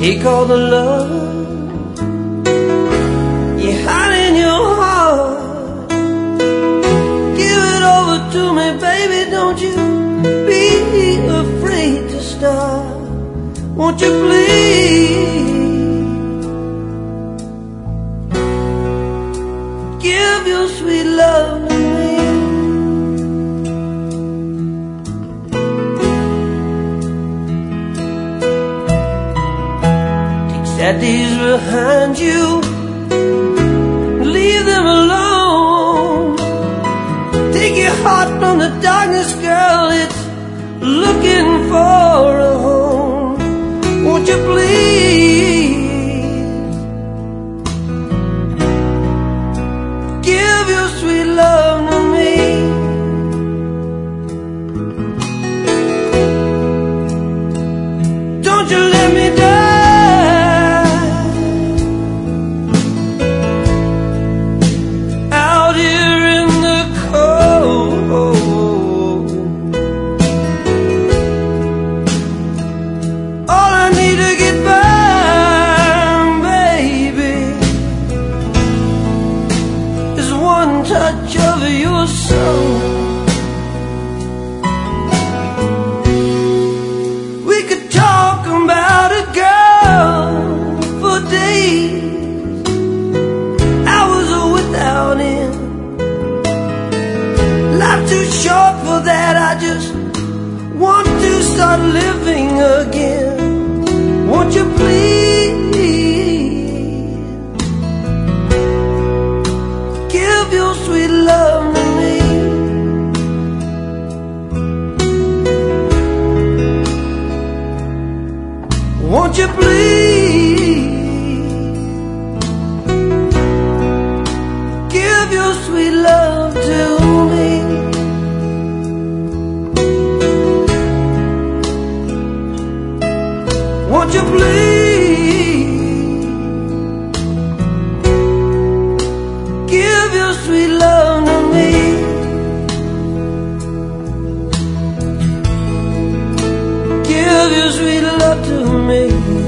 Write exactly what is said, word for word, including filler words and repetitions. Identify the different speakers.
Speaker 1: Take all the love you had in your heart, give it over to me, baby. Don't you be afraid to start. Won't you please give your sweet love to me? Set these behind you, leave them alone. Take your heart from the darkness, girl, it's looking for a home. Won't you please give your sweet love to me? Don't you let me die touch of your soul. We could talk about a girl for days, hours without end. Life too short for that, I just want to start living again. Won't you please your sweet love to me? Won't you please give your sweet love to me? Won't you please give your sweet love to me? Give your sweet love to me.